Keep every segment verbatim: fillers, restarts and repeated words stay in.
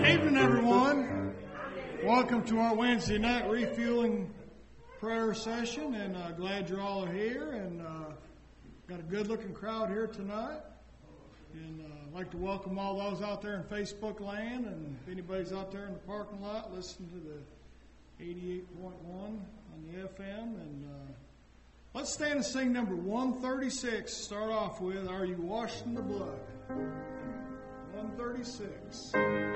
Evening, everyone. Welcome to our Wednesday night refueling prayer session, and uh, glad you all are here. And uh, got a good-looking crowd here tonight. And uh, I'd like to welcome all those out there in Facebook land, and if anybody's out there in the parking lot, listen to the eighty-eight point one on the F M. And uh, let's stand and sing number one thirty-six. Start off with "Are You Washed in the Blood?" one thirty-six.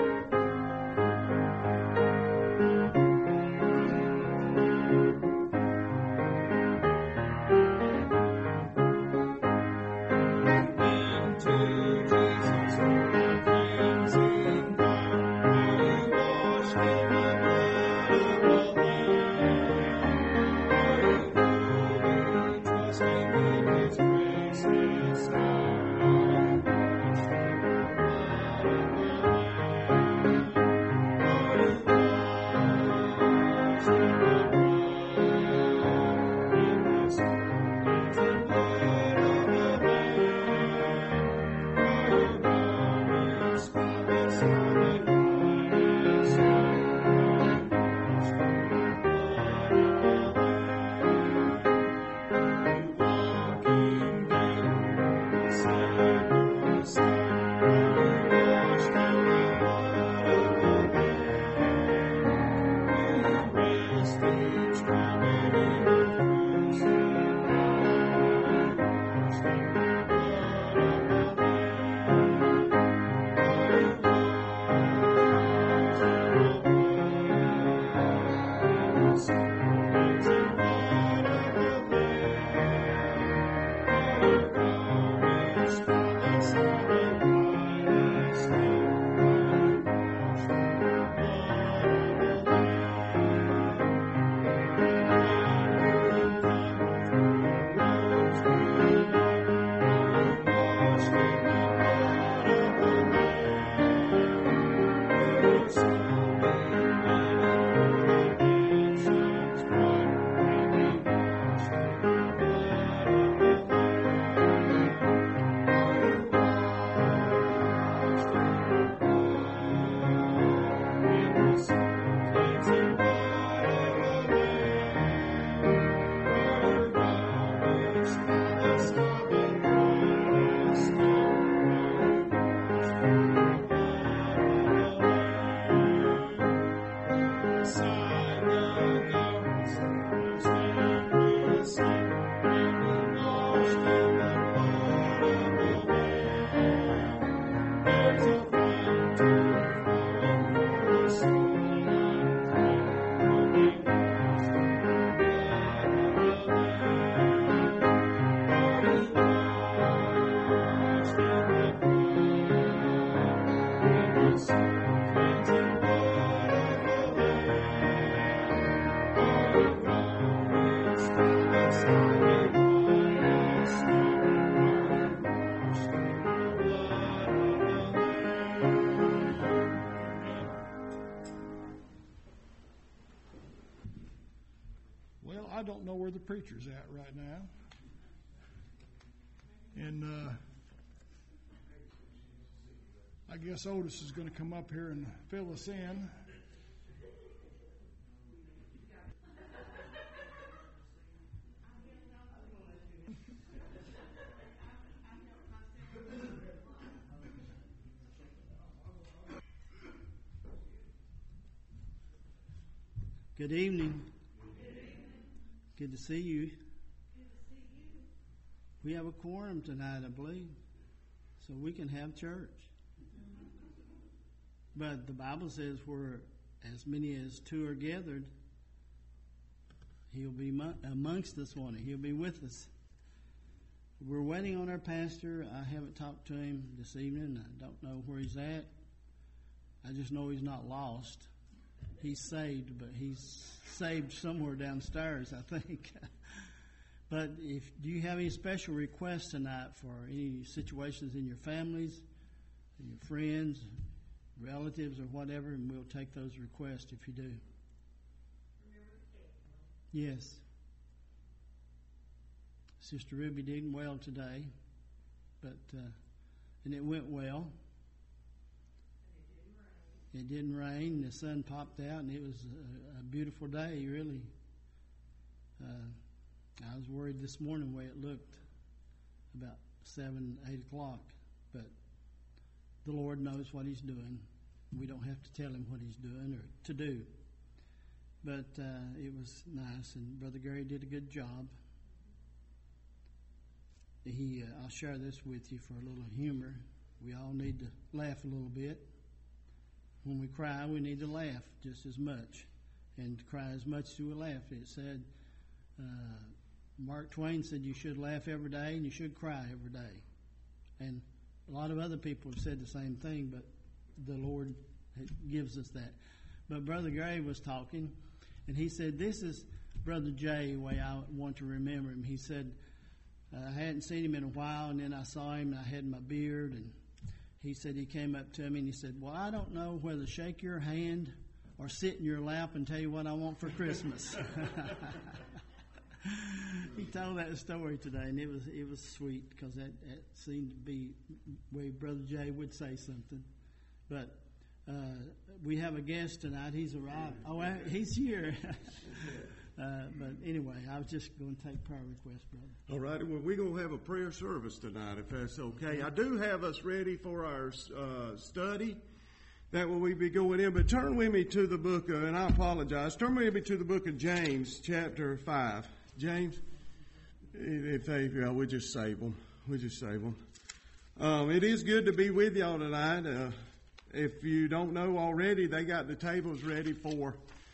I don't know where the preacher's at right now. And uh, I guess Otis is going to come up here and fill us in. Good evening. Good to see you. We have a quorum tonight, I believe, so we can have church. But the Bible says where as many as two are gathered, he'll be amongst us one. He'll be with us. We're waiting on our pastor. I haven't talked to him this evening. I don't know where he's at. I just know he's not lost. He's saved, but he's saved somewhere downstairs, I think. But if do you have any special requests tonight for any situations in your families, your friends, relatives, or whatever, and we'll take those requests if you do. Yes. Sister Ruby did well today, but uh, and it went well. It didn't rain. The sun popped out, and it was a, a beautiful day, really. Uh, I was worried this morning the way it looked about seven, eight o'clock. But the Lord knows what He's doing. We don't have to tell Him what He's doing or to do. But uh, it was nice, and Brother Gary did a good job. He, uh, I'll share this with you for a little humor. We all need to laugh a little bit. When we cry, we need to laugh just as much, and cry as much as we laugh. It said, uh, Mark Twain said you should laugh every day and you should cry every day. And a lot of other people have said the same thing, but the Lord gives us that. But Brother Gray was talking, and he said, this is Brother Jay, the way I want to remember him. He said, uh, I hadn't seen him in a while, and then I saw him, and I had my beard, and he said he came up to me, and he said, well, I don't know whether to shake your hand or sit in your lap and tell you what I want for Christmas. He told that story today, and it was it was sweet because that, that seemed to be the way Brother Jay would say something. But uh, we have a guest tonight. He's arrived. Oh, he's here. uh, but anyway, I was just going to take prayer requests, brother. All righty. Well, we're going to have a prayer service tonight, if that's okay. I do have us ready for our uh, study. That will we be going in. But turn with me to the book of, and I apologize, turn with me to the book of James, chapter five. James, if they, yeah, we'll just save them. We'll just save them. Um, it is good to be with y'all tonight. Uh, if you don't know already, they got the tables ready for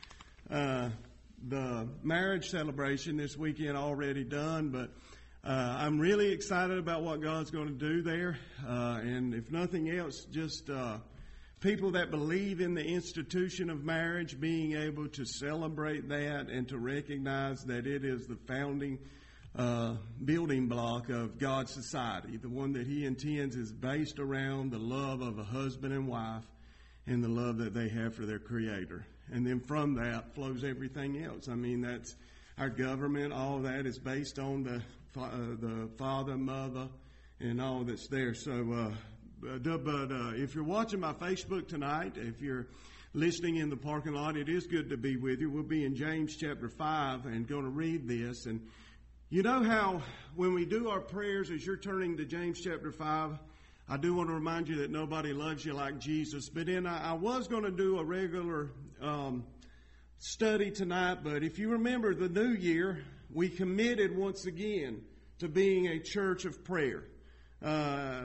uh, the marriage celebration this weekend already done. But uh, I'm really excited about what God's going to do there. Uh, and if nothing else, just uh, people that believe in the institution of marriage, being able to celebrate that and to recognize that it is the founding uh, building block of God's society. The one that He intends is based around the love of a husband and wife and the love that they have for their Creator. And then from that flows everything else. I mean, that's our government. All that is based on the uh, the father, mother, and all that's there. So, uh, But, but uh, if you're watching my Facebook tonight, if you're listening in the parking lot, it is good to be with you. We'll be in James chapter five and going to read this. And you know how when we do our prayers, as you're turning to James chapter five, I do want to remind you that nobody loves you like Jesus. But then I, I was going to do a regular um, study tonight. But if you remember the new year, we committed once again to being a church of prayer. Uh,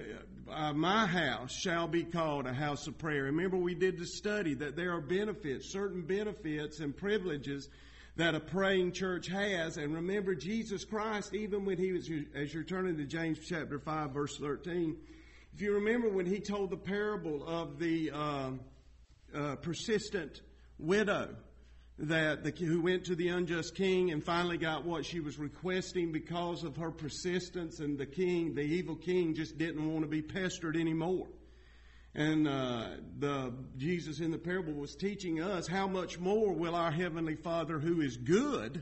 uh, my house shall be called a house of prayer. Remember, we did the study that there are benefits, certain benefits and privileges that a praying church has. And remember, Jesus Christ, even when He was, as you're turning to James chapter five, verse thirteen, if you remember when He told the parable of the uh, uh, persistent widow, that the, who went to the unjust king and finally got what she was requesting because of her persistence, and the king, the evil king, just didn't want to be pestered anymore. And uh, the Jesus in the parable was teaching us how much more will our Heavenly Father, who is good,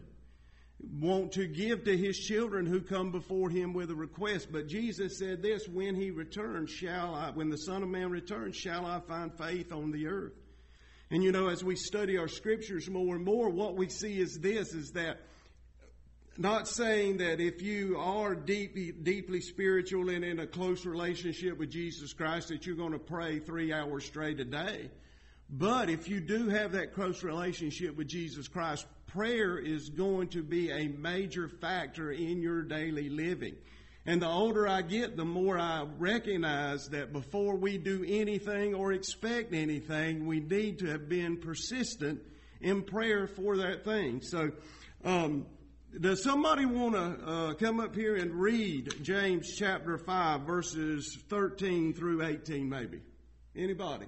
want to give to His children who come before Him with a request. But Jesus said this, when He returns, shall I, when the Son of Man returns, shall I find faith on the earth? And you know, as we study our scriptures more and more, what we see is this, is that not saying that if you are deeply, deeply spiritual and in a close relationship with Jesus Christ that you're going to pray three hours straight a day. But if you do have that close relationship with Jesus Christ, prayer is going to be a major factor in your daily living. And the older I get, the more I recognize that before we do anything or expect anything, we need to have been persistent in prayer for that thing. So, um, does somebody want to uh, come up here and read James chapter five, verses thirteen through eighteen, maybe? Anybody?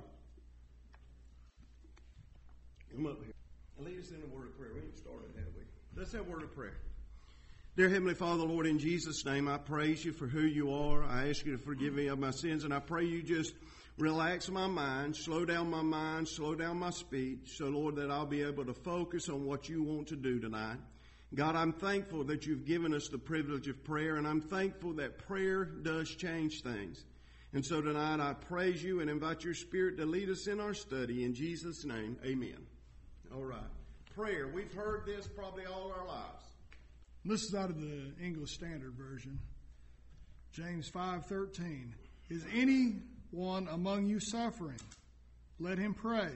Come up here. Lead us in a word of prayer. We ain't started, have we? Let's have a word of prayer. Dear Heavenly Father, Lord, in Jesus' name, I praise You for who You are. I ask You to forgive me of my sins, and I pray You just relax my mind, slow down my mind, slow down my speech, so, Lord, that I'll be able to focus on what You want to do tonight. God, I'm thankful that You've given us the privilege of prayer, and I'm thankful that prayer does change things. And so tonight I praise you and invite your Spirit to lead us in our study. In Jesus' name, amen. All right. Prayer. We've heard this probably all our lives. This is out of the English Standard Version. James five thirteen. Is anyone among you suffering? Let him pray.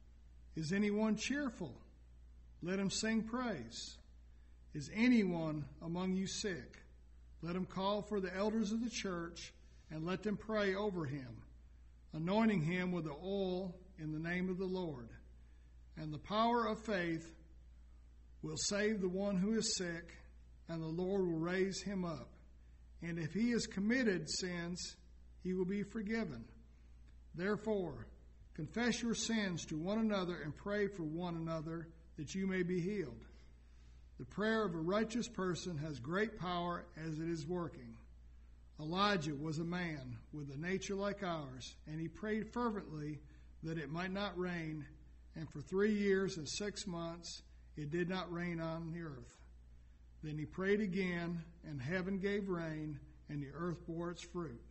Is anyone cheerful? Let him sing praise. Is anyone among you sick? Let him call for the elders of the church and let them pray over him, anointing him with the oil in the name of the Lord. And the power of faith will save the one who is sick, and the Lord will raise him up. And if he has committed sins, he will be forgiven. Therefore, confess your sins to one another and pray for one another that you may be healed. The prayer of a righteous person has great power as it is working. Elijah was a man with a nature like ours, and he prayed fervently that it might not rain, and for three years and six months it did not rain on the earth. Then he prayed again, and heaven gave rain, and the earth bore its fruit.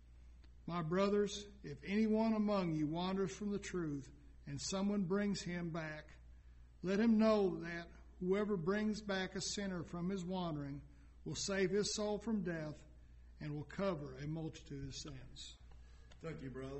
My brothers, if anyone among you wanders from the truth, and someone brings him back, let him know that whoever brings back a sinner from his wandering will save his soul from death and will cover a multitude of sins. Thank you, brother.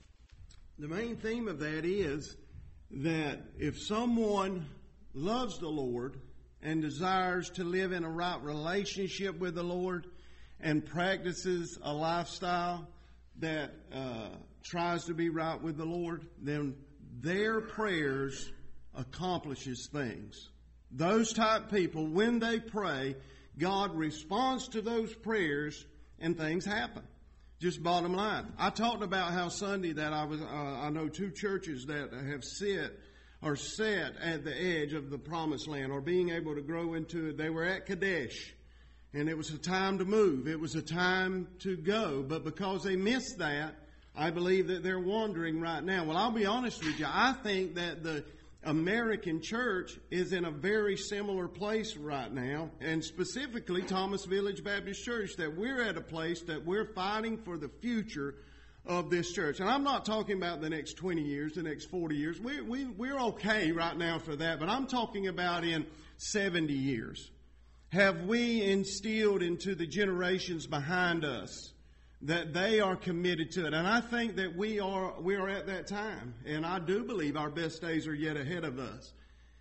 The main theme of that is that if someone loves the Lord and desires to live in a right relationship with the Lord and practices a lifestyle that uh, tries to be right with the Lord, then their prayers accomplishes things. Those type people, when they pray, God responds to those prayers and things happen. Just bottom line. I talked about how Sunday that I was, uh, I know two churches that have sit or sat at the edge of the promised land or being able to grow into it. They were at Kadesh, and it was a time to move. It was a time to go. But because they missed that, I believe that they're wandering right now. Well, I'll be honest with you. I think that the American church is in a very similar place right now, and specifically Thomas Village Baptist Church, that we're at a place that we're fighting for the future of this church. And I'm not talking about the next twenty years, the next forty years. We, we, we're okay right now for that, but I'm talking about in seventy years. Have we instilled into the generations behind us that they are committed to it? And I think that we are we are at that time. And I do believe our best days are yet ahead of us.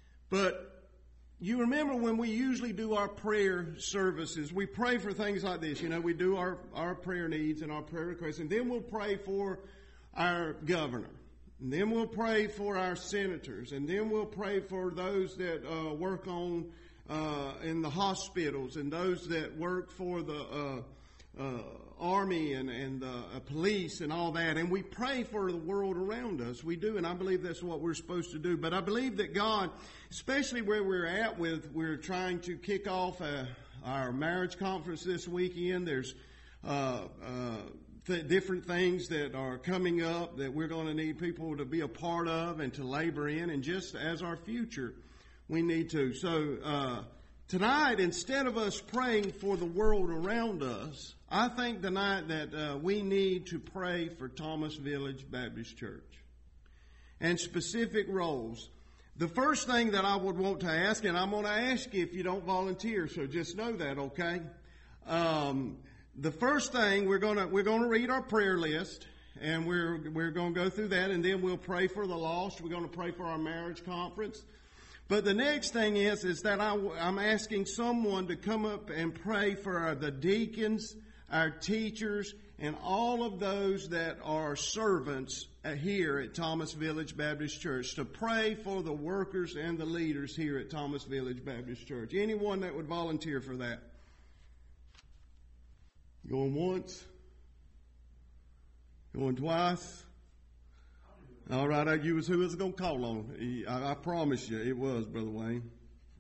But you remember when we usually do our prayer services, we pray for things like this. You know, we do our, our prayer needs and our prayer requests, and then we'll pray for our governor. And then we'll pray for our senators. And then we'll pray for those that uh, work on uh, in the hospitals and those that work for the uh, uh, army and, and the uh, police and all that. And we pray for the world around us. We do, and I believe that's what we're supposed to do. But I believe that God, especially where we're at with, we're trying to kick off uh, our marriage conference this weekend. There's uh, uh, th- different things that are coming up that we're going to need people to be a part of and to labor in. And just as our future, we need to. So uh, tonight, instead of us praying for the world around us, I think tonight that uh, we need to pray for Thomas Village Baptist Church and specific roles. The first thing that I would want to ask, and I'm going to ask you if you don't volunteer, so just know that, okay? Um, the first thing we're going to we're going to read our prayer list, and we're we're going to go through that, and then we'll pray for the lost. We're going to pray for our marriage conference. But the next thing is is that I, I'm asking someone to come up and pray for the deacons, our teachers, and all of those that are servants here at Thomas Village Baptist Church, to pray for the workers and the leaders here at Thomas Village Baptist Church. Anyone that would volunteer for that? Going once? Going twice? All right, I, you was who was going to call on. I, I promise you it was, Brother Wayne.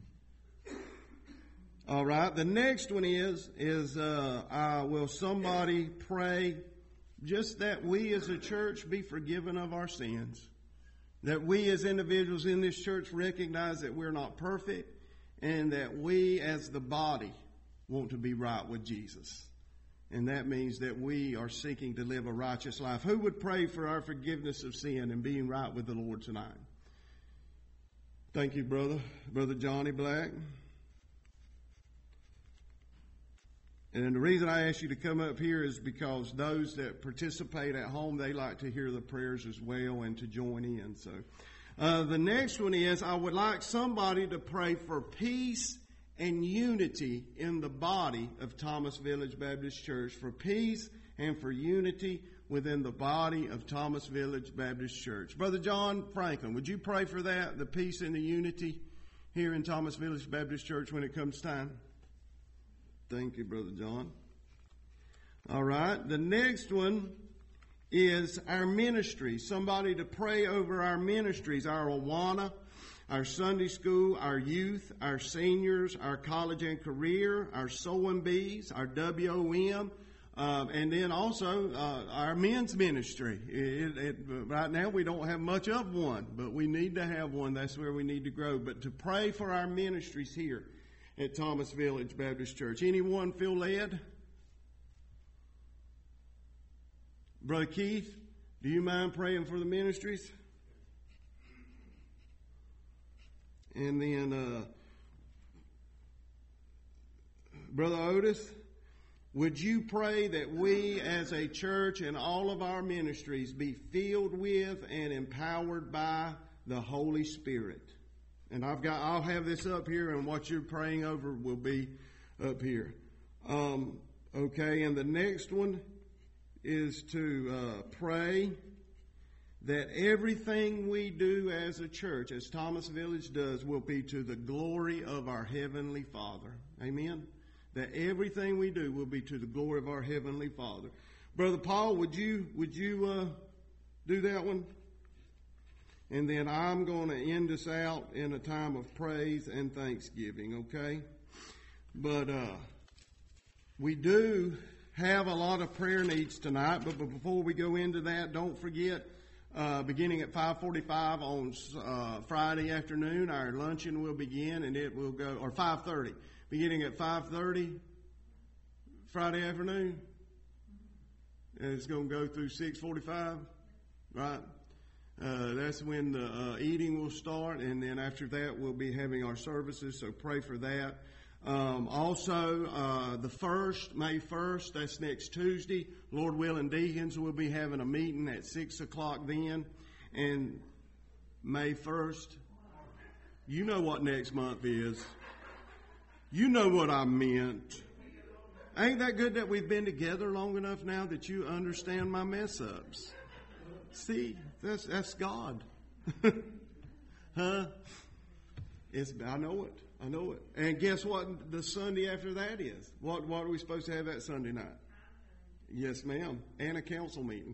All right, the next one is, is uh, uh, will somebody pray just that we as a church be forgiven of our sins? That we as individuals in this church recognize that we're not perfect and that we as the body want to be right with Jesus. And that means that we are seeking to live a righteous life. Who would pray for our forgiveness of sin and being right with the Lord tonight? Thank you, brother. Brother Johnny Black. And the reason I asked you to come up here is because those that participate at home, they like to hear the prayers as well and to join in. So uh, the next one is, I would like somebody to pray for peace and unity in the body of Thomas Village Baptist Church, for peace and for unity within the body of Thomas Village Baptist Church. Brother John Franklin, would you pray for that, the peace and the unity here in Thomas Village Baptist Church when it comes time? Thank you, Brother John. All right, the next one is our ministry. Somebody to pray over our ministries, our Awana, our Sunday school, our youth, our seniors, our college and career, our sewing bees, our W O M, uh, and then also uh, our men's ministry. It, it, right now we don't have much of one, but we need to have one. That's where we need to grow. But to pray for our ministries here at Thomas Village Baptist Church. Anyone feel led? Brother Keith, do you mind praying for the ministries? And then uh, Brother Otis, would you pray that we as a church and all of our ministries be filled with and empowered by the Holy Spirit? And I've got, I'll have this up here, and what you're praying over will be up here. Um, okay, and the next one is to uh, pray that everything we do as a church, as Thomas Village does, will be to the glory of our Heavenly Father. Amen? That everything we do will be to the glory of our Heavenly Father. Brother Paul, would you would you uh, do that one? And then I'm going to end us out in a time of praise and thanksgiving, okay? But uh, we do have a lot of prayer needs tonight, but before we go into that, don't forget, uh, beginning at five forty-five on uh, Friday afternoon, our luncheon will begin, and it will go, or five thirty, beginning at five thirty Friday afternoon. And it's going to go through six forty-five, right? Uh, that's when the uh, eating will start, and then after that we'll be having our services, so pray for that. Um, also, uh, the first, May first, that's next Tuesday, Lord willing, deacons will be having a meeting at six o'clock then, and May first, you know what next month is. You know what I meant. Ain't that good that we've been together long enough now that you understand my mess-ups? See, that's that's God. Huh? It's, I know it. I know it. And guess what the Sunday after that is? What what are we supposed to have that Sunday night? Yes, ma'am. And a council meeting.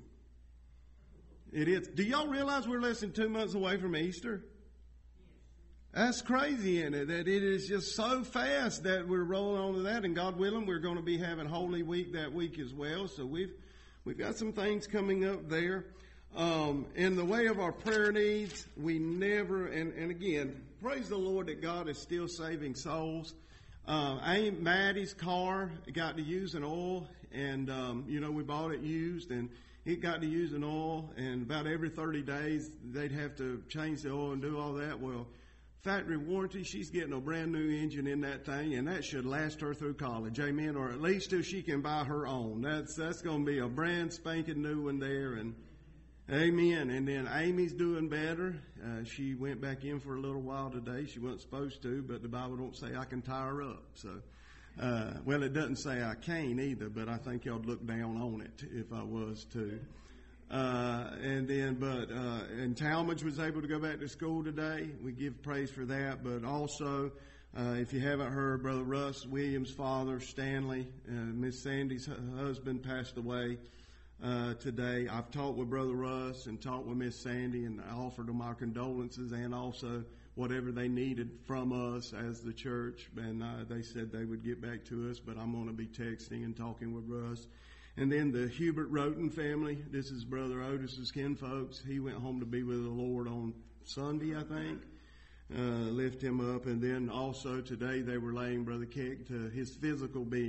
It is. Do y'all realize we're less than two months away from Easter? That's crazy, isn't it? That it is just so fast that we're rolling on to that. And God willing, we're going to be having Holy Week that week as well. So we've we've got some things coming up there. Um, in the way of our prayer needs, we never, and, and again, praise the Lord that God is still saving souls. Uh, Aunt Maddie's car got to use an oil, and, um, you know, we bought it used, and it got to use an oil, and about every thirty days, they'd have to change the oil and do all that. Well, factory warranty, she's getting a brand new engine in that thing, and that should last her through college, amen, or at least till she can buy her own. That's, that's going to be a brand spanking new one there, and amen. And then Amy's doing better. Uh, she went back in for a little while today. She wasn't supposed to, but the Bible don't say I can tie her up. So, uh, well, it doesn't say I can either, but I think y'all would look down on it if I was to. Uh, and then, but, uh, and Talmadge was able to go back to school today. We give praise for that. But also, uh, if you haven't heard, Brother Russ Williams' father, Stanley, uh, Miss Sandy's husband passed away. Uh, today, I've talked with Brother Russ and talked with Miss Sandy, and I offered them our condolences and also whatever they needed from us as the church. And uh, they said they would get back to us, but I'm going to be texting and talking with Russ. And then the Hubert Roten family. This is Brother Otis's kinfolks. He went home to be with the Lord on Sunday, I think. Uh, lift him up. And then also today they were laying Brother Keck to his physical being,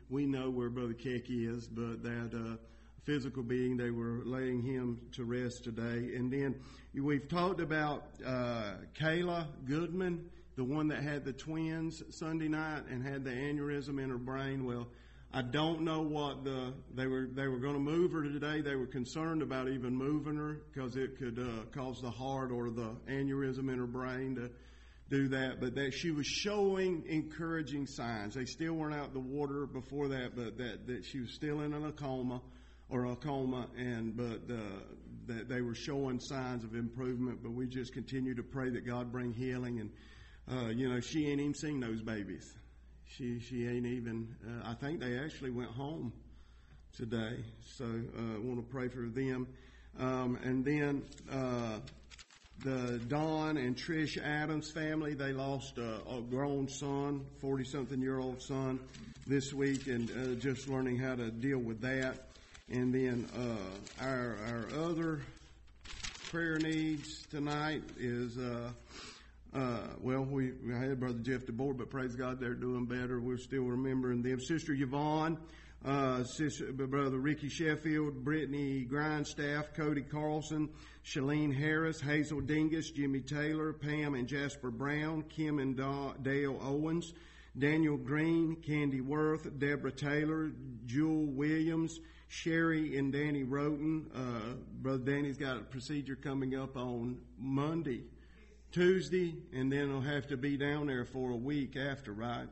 we know where Brother Kecky is, but that uh, physical being, they were laying him to rest today. And then we've talked about uh, Kayla Goodman, the one that had the twins Sunday night and had the aneurysm in her brain. Well, I don't know what the they were they were going to move her today. They were concerned about even moving her because it could uh, cause the heart or the aneurysm in her brain to do that. But that she was showing encouraging signs. They still weren't out the water before that, but that, that she was still in a coma or a coma, and but uh, that they were showing signs of improvement. But we just continue to pray that God bring healing. And uh, you know, she ain't even seen those babies. She she ain't even, uh, I think they actually went home today. So I uh, want to pray for them. Um, and then uh, the Don and Trish Adams family, they lost a, a grown son, forty-something-year-old son this week, and uh, just learning how to deal with that. And then uh, our, our other prayer needs tonight is... Uh, Uh, well, we, we had Brother Jeff DeBoer, but praise God, they're doing better. We're still remembering them. Sister Yvonne, uh, Sister, Brother Ricky Sheffield, Brittany Grindstaff, Cody Carlson, Shalene Harris, Hazel Dingus, Jimmy Taylor, Pam and Jasper Brown, Kim and da- Dale Owens, Daniel Green, Candy Worth, Deborah Taylor, Jewel Williams, Sherry and Danny Roten. Uh, Brother Danny's got a procedure coming up on Monday. Tuesday, and then he'll have to be down there for a week after, right?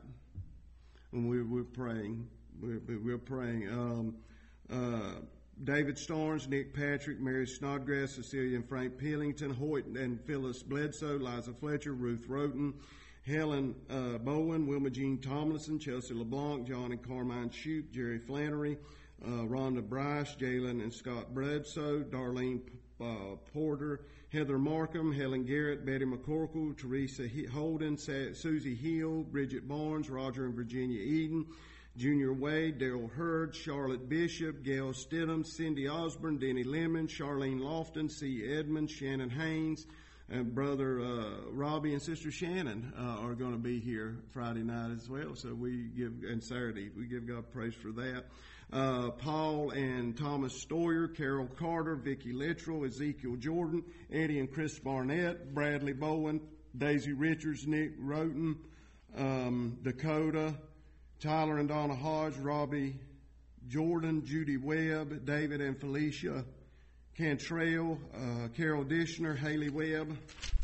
And we're, we're praying. We're, we're praying. Um, uh, David Starnes, Nick Patrick, Mary Snodgrass, Cecilia and Frank Pillington, Hoyt and Phyllis Bledsoe, Liza Fletcher, Ruth Roten, Helen uh, Bowen, Wilma Jean Tomlinson, Chelsea LeBlanc, John and Carmine Shoup, Jerry Flannery, uh, Rhonda Bryce, Jalen and Scott Bledsoe, Darlene uh, Porter, Heather Markham, Helen Garrett, Betty McCorkle, Teresa Holden, Susie Hill, Bridget Barnes, Roger and Virginia Eden, Junior Wade, Daryl Hurd, Charlotte Bishop, Gail Stidham, Cindy Osborne, Denny Lemon, Charlene Lofton, C. Edmonds, Shannon Haynes, and Brother uh, Robbie and Sister Shannon uh, are going to be here Friday night as well. So we give, and Saturday, we give God praise for that. Uh, Paul and Thomas Stoyer, Carol Carter, Vicki Littrell, Ezekiel Jordan, Eddie and Chris Barnett, Bradley Bowen, Daisy Richards, Nick Roten, um, Dakota, Tyler and Donna Hodge, Robbie Jordan, Judy Webb, David and Felicia Cantrell, uh, Carol Dishner, Haley Webb,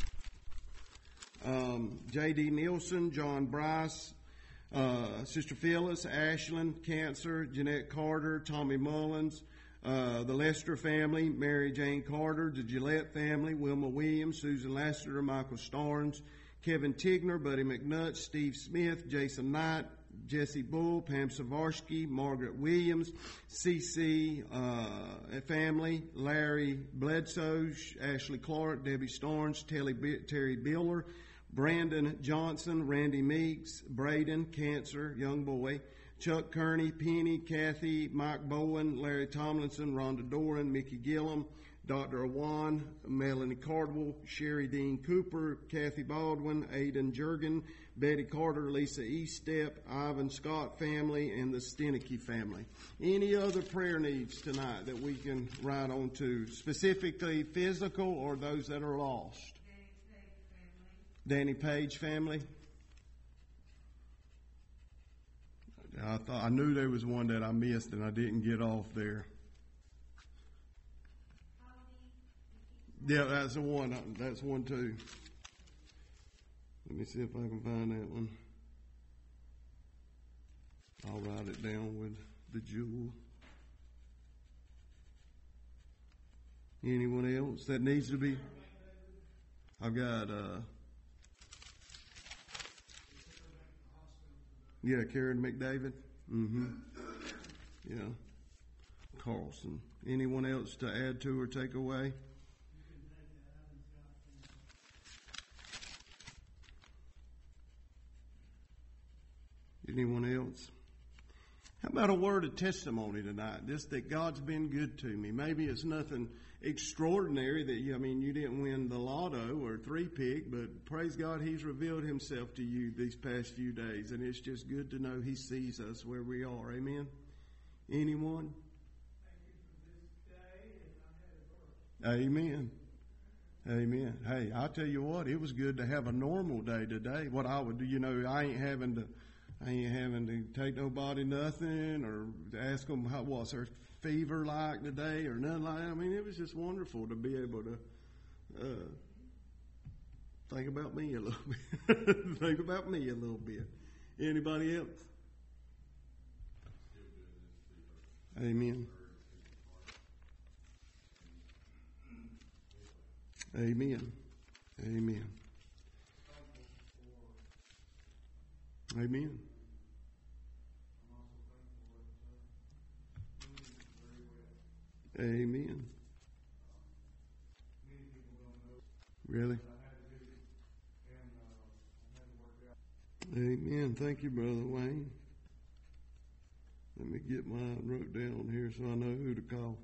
um, J D Nielsen, John Bryce, Uh, Sister Phyllis, Ashland, Cancer, Jeanette Carter, Tommy Mullins, uh, the Lester family, Mary Jane Carter, the Gillette family, Wilma Williams, Susan Lassiter, Michael Starnes, Kevin Tigner, Buddy McNutt, Steve Smith, Jason Knight, Jesse Bull, Pam Savarsky, Margaret Williams, C C uh, family, Larry Bledsoe, Ashley Clark, Debbie Starnes, Terry, Terry Biller, Brandon Johnson, Randy Meeks, Braden, Cancer, young boy, Chuck Kearney, Penny, Kathy, Mike Bowen, Larry Tomlinson, Rhonda Doran, Mickey Gillum, Doctor Awan, Melanie Cardwell, Sherry Dean Cooper, Kathy Baldwin, Aidan Jurgen, Betty Carter, Lisa Eastep, Ivan Scott family, and the Stenicky family. Any other prayer needs tonight that we can write on to, specifically physical or those that are lost? Danny Page family. I thought I knew there was one that I missed and I didn't get off there. Yeah, that's the one. That's one too. Let me see if I can find that one. I'll write it down with the jewel. Anyone else that needs to be? I've got. Uh, Yeah, Karen McDavid. Mm-hmm. Yeah. Carlson. Anyone else to add to or take away? Anyone else? How about a word of testimony tonight? Just that God's been good to me. Maybe it's nothing extraordinary that you, I mean, you didn't win the lotto or three-pick, but praise God, He's revealed Himself to you these past few days, and it's just good to know He sees us where we are. Amen? Anyone? Amen. Amen. Hey, I'll tell you what, it was good to have a normal day today. What I would do, you know, I ain't having to, I ain't having to take nobody nothing or ask them how, what's their fever like today or nothing like that. I mean, it was just wonderful to be able to uh, think about me a little bit. Think about me a little bit. Anybody else? Amen. Amen. Amen. Amen. Amen. Really? Amen. Thank you, Brother Wayne. Let me get mine wrote down here so I know who to call.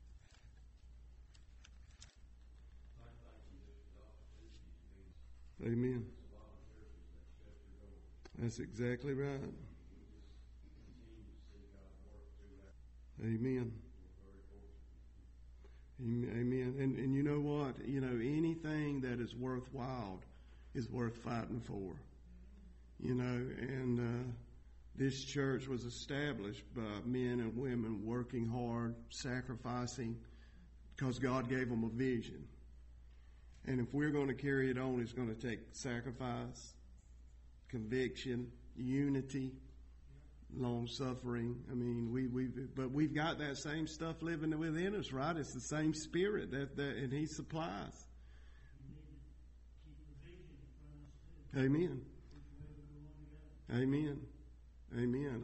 Amen. That's exactly right. Amen. Amen. And and you know what? You know, anything that is worthwhile is worth fighting for. You know, and uh, this church was established by men and women working hard, sacrificing, because God gave them a vision. And if we're going to carry it on, it's going to take sacrifice, conviction, unity, long suffering. I mean, we we but we've got that same stuff living within us, right? It's the same Spirit that, that and He supplies. Amen. Amen. Amen.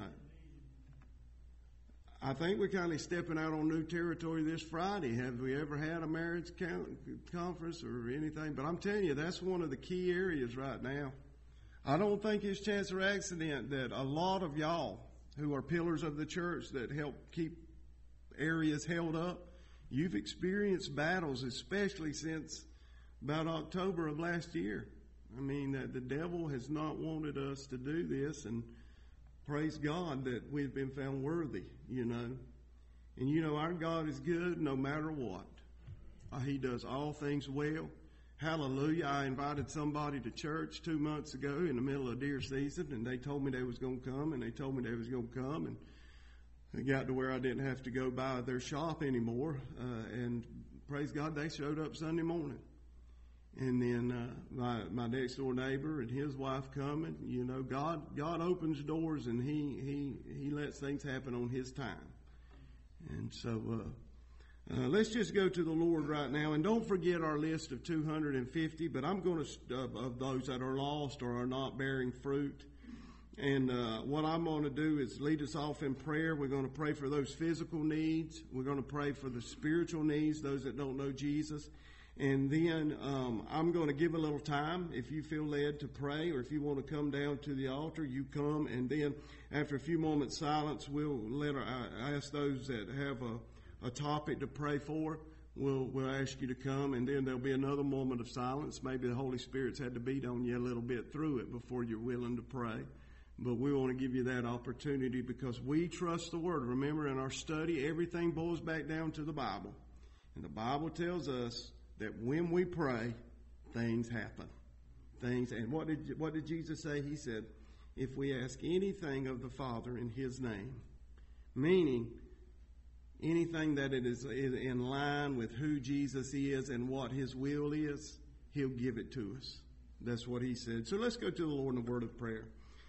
I, I think we're kind of stepping out on new territory this Friday. Have we ever had a marriage conference or anything? But I'm telling you, that's one of the key areas right now. I don't think it's chance or accident that a lot of y'all who are pillars of the church that help keep areas held up, you've experienced battles, especially since about October of last year. I mean, that the devil has not wanted us to do this, and praise God that we've been found worthy, you know. And you know, our God is good no matter what. Uh, he does all things well. Hallelujah. I invited somebody to church two months ago in the middle of deer season, and they told me they was going to come, and they told me they was going to come, and it got to where I didn't have to go by their shop anymore. Uh, and praise God, they showed up Sunday morning. And then uh, my my next door neighbor and his wife coming. You know, God God opens doors, and He He He lets things happen on His time. And so. Uh, Uh, let's just go to the Lord right now, and don't forget our list of two hundred fifty, but I'm going to, uh, of those that are lost or are not bearing fruit. And uh, what I'm going to do is lead us off in prayer. We're going to pray for those physical needs. We're going to pray for the spiritual needs, those that don't know Jesus. And then um, I'm going to give a little time. If you feel led to pray, or if you want to come down to the altar, you come. And then after a few moments silence, we'll let our, I ask those that have a a topic to pray for, we'll we'll ask you to come, and then there'll be another moment of silence. Maybe the Holy Spirit's had to beat on you a little bit through it before you're willing to pray. But we want to give you that opportunity because we trust the Word. Remember, in our study, everything boils back down to the Bible. And the Bible tells us that when we pray, things happen. Things, and what did what did Jesus say? He said, if we ask anything of the Father in His name, meaning anything that it is in line with who Jesus is and what His will is, He'll give it to us. That's what He said. So let's go to the Lord in a word of prayer.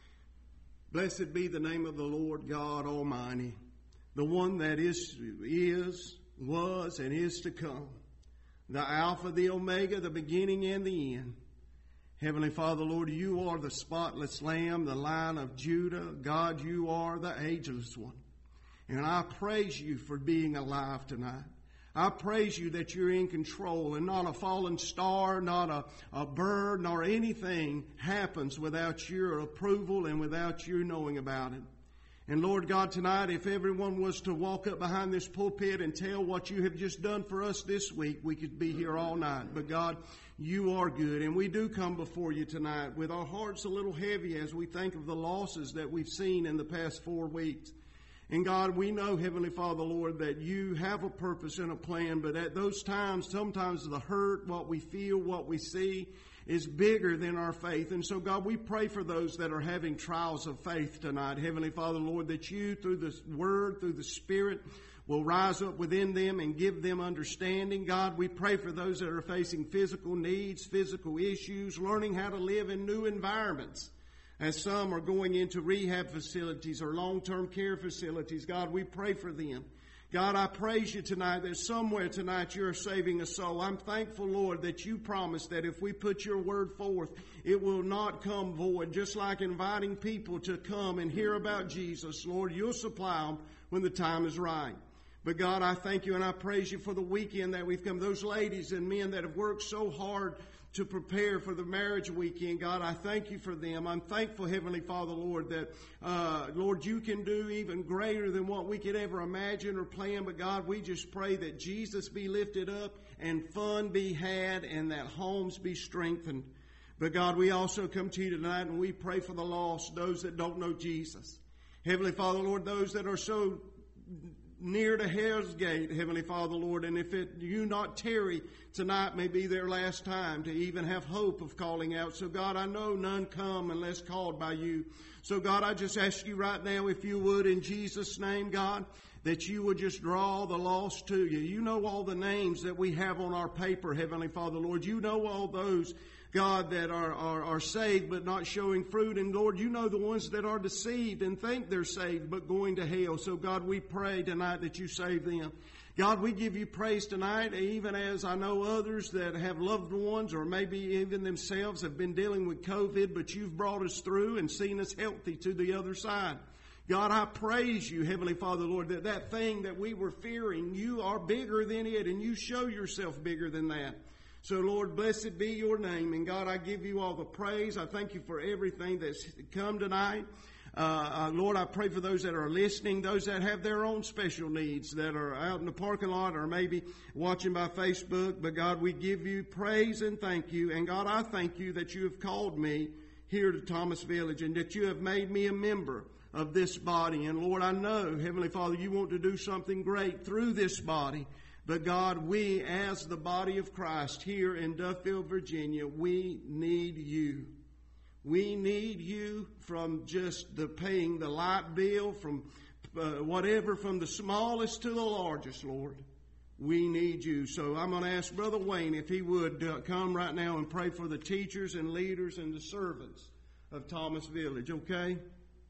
Blessed be the name of the Lord God Almighty, the one that is, is, was, and is to come, the Alpha, the Omega, the beginning and the end. Heavenly Father, Lord, You are the spotless Lamb, the Lion of Judah. God, You are the ageless one. And I praise You for being alive tonight. I praise You that You're in control, and not a fallen star, not a, a bird, nor anything happens without Your approval and without You knowing about it. And Lord God, tonight, if everyone was to walk up behind this pulpit and tell what you have just done for us this week, we could be here all night. But God, you are good. And we do come before you tonight with our hearts a little heavy as we think of the losses that we've seen in the past four weeks. And God, we know, Heavenly Father, Lord, that you have a purpose and a plan, but at those times, sometimes the hurt, what we feel, what we see, is bigger than our faith. And so, God, we pray for those that are having trials of faith tonight. Heavenly Father, Lord, that you, through the Word, through the Spirit, will rise up within them and give them understanding. God, we pray for those that are facing physical needs, physical issues, learning how to live in new environments. As some are going into rehab facilities or long-term care facilities, God, we pray for them. God, I praise you tonight that somewhere tonight you're saving a soul. I'm thankful, Lord, that you promised that if we put your word forth, it will not come void. Just like inviting people to come and hear about Jesus, Lord, you'll supply them when the time is right. But God, I thank you and I praise you for the weekend that we've come. Those ladies and men that have worked so hard to prepare for the marriage weekend, God, I thank you for them. I'm thankful, Heavenly Father, Lord, that, uh, Lord, you can do even greater than what we could ever imagine or plan. But God, we just pray that Jesus be lifted up and fun be had and that homes be strengthened. But God, we also come to you tonight and we pray for the lost, those that don't know Jesus. Heavenly Father, Lord, those that are so near to hell's gate, Heavenly Father, Lord, and if it, you not tarry, tonight may be their last time to even have hope of calling out. So God, I know none come unless called by you. So God, I just ask you right now, if you would, in Jesus' name, God, that you would just draw the lost to you. You know all the names that we have on our paper, Heavenly Father, Lord. You know all those, God, that are, are, are saved but not showing fruit. And Lord, you know the ones that are deceived and think they're saved but going to hell. So God, we pray tonight that you save them. God, we give you praise tonight, even as I know others that have loved ones or maybe even themselves have been dealing with COVID, but you've brought us through and seen us healthy to the other side. God, I praise you, Heavenly Father, Lord, that that thing that we were fearing, you are bigger than it and you show yourself bigger than that. So, Lord, blessed be your name. And, God, I give you all the praise. I thank you for everything that's come tonight. Uh, uh, Lord, I pray for those that are listening, those that have their own special needs, that are out in the parking lot or maybe watching by Facebook. But, God, we give you praise and thank you. And, God, I thank you that you have called me here to Thomas Village and that you have made me a member of this body. And, Lord, I know, Heavenly Father, you want to do something great through this body. But God, we as the body of Christ here in Duffield, Virginia, we need you. We need you from just the paying the light bill, from uh, whatever, from the smallest to the largest, Lord. We need you. So I'm going to ask Brother Wayne if he would uh, come right now and pray for the teachers and leaders and the servants of Thomas Village, okay?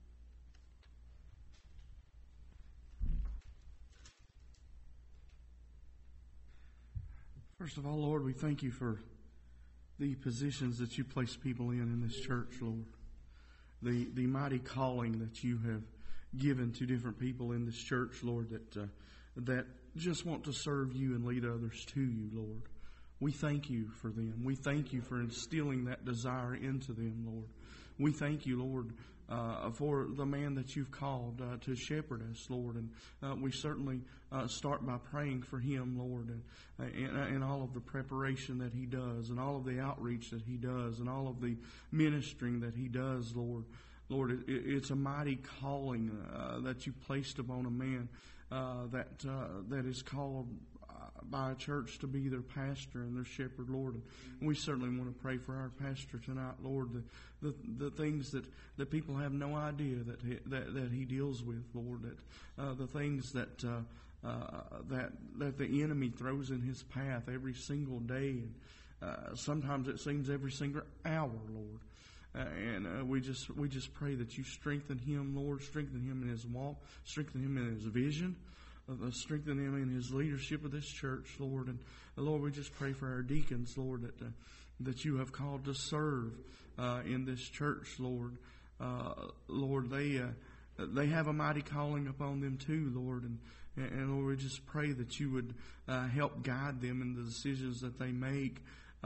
First of all, Lord, we thank you for the positions that you place people in in this church, Lord. The the mighty calling that you have given to different people in this church, Lord, that uh, that just want to serve you and lead others to you, Lord. We thank you for them. We thank you for instilling that desire into them, Lord. We thank you, Lord, uh, for the man that you've called uh, to shepherd us, Lord. And uh, we certainly uh, start by praying for him, Lord, and, and, and all of the preparation that he does, and all of the outreach that he does, and all of the ministering that he does, Lord. Lord, it, it's a mighty calling uh, that you placed upon a man uh, that uh, that is called by a church to be their pastor and their shepherd, Lord. And we certainly want to pray for our pastor tonight, Lord, the the, the things that, that people have no idea that he, that, that he deals with, Lord, that uh, the things that uh, uh, that that the enemy throws in his path every single day, and uh, sometimes it seems every single hour, Lord. Uh, and uh, we just we just pray that you strengthen him, Lord, strengthen him in his walk, strengthen him in his vision. Uh, strengthen him in his leadership of this church, Lord. And uh, Lord, we just pray for our deacons, Lord, that uh, that you have called to serve uh, in this church, Lord. Uh, Lord, they uh, they have a mighty calling upon them too, Lord. And, and Lord, we just pray that you would uh, help guide them in the decisions that they make.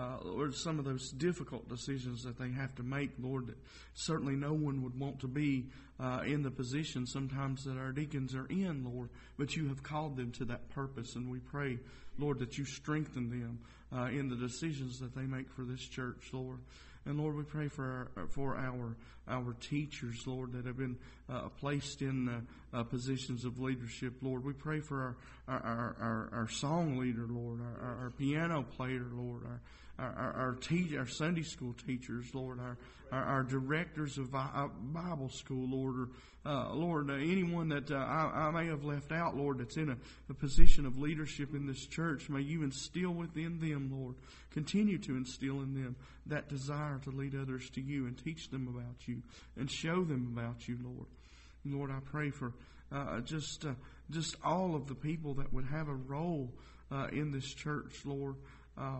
uh, Lord, some of those difficult decisions that they have to make, Lord, that certainly no one would want to be uh, in the position sometimes that our deacons are in, Lord, but you have called them to that purpose, and we pray, Lord, that you strengthen them uh, in the decisions that they make for this church, Lord. And Lord, we pray for our, for our our teachers, Lord, that have been uh, placed in uh, uh, positions of leadership, Lord. We pray for our our our, our song leader, Lord, our, our, our piano player, Lord, our our our, te- our Sunday school teachers, Lord, our our, our directors of Bible school, Lord, or uh, Lord, uh, anyone that uh, I, I may have left out, Lord, that's in a, a position of leadership in this church, may you instill within them, Lord, continue to instill in them that desire to lead others to you and teach them about you and show them about you, Lord. And Lord, I pray for uh, just uh, just all of the people that would have a role uh, in this church, Lord, uh,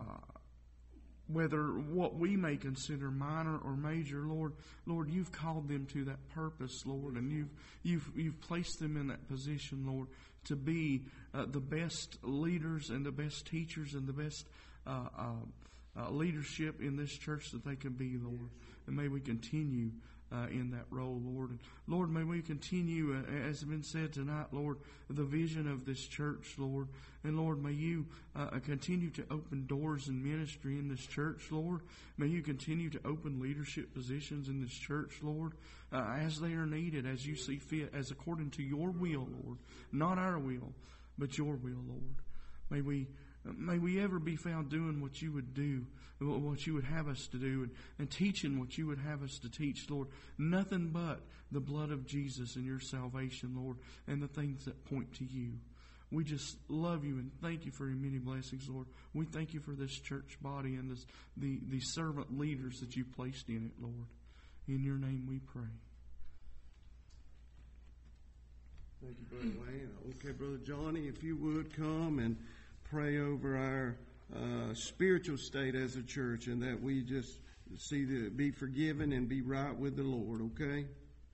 whether what we may consider minor or major, Lord, Lord, you've called them to that purpose, Lord, and you've you've you've placed them in that position, Lord, to be uh, the best leaders and the best teachers and the best uh, uh, uh, leadership in this church that they can be, Lord. And may we continue Uh, in that role, Lord. And Lord, may we continue, uh, as has been said tonight, Lord, the vision of this church, Lord. And Lord, may you uh, continue to open doors in ministry in this church, Lord. May you continue to open leadership positions in this church, Lord, uh, as they are needed, as you see fit, as according to your will, Lord. Not our will, but your will, Lord. May we May we ever be found doing what you would do, what you would have us to do, and, and teaching what you would have us to teach, Lord. Nothing but the blood of Jesus and your salvation, Lord, and the things that point to you. We just love you and thank you for your many blessings, Lord. We thank you for this church body and this, the, the servant leaders that you placed in it, Lord. In your name we pray. Thank you, Brother Wayne. Okay, Brother Johnny, if you would come and pray over our uh, spiritual state as a church, and that we just see to be forgiven and be right with the Lord, okay?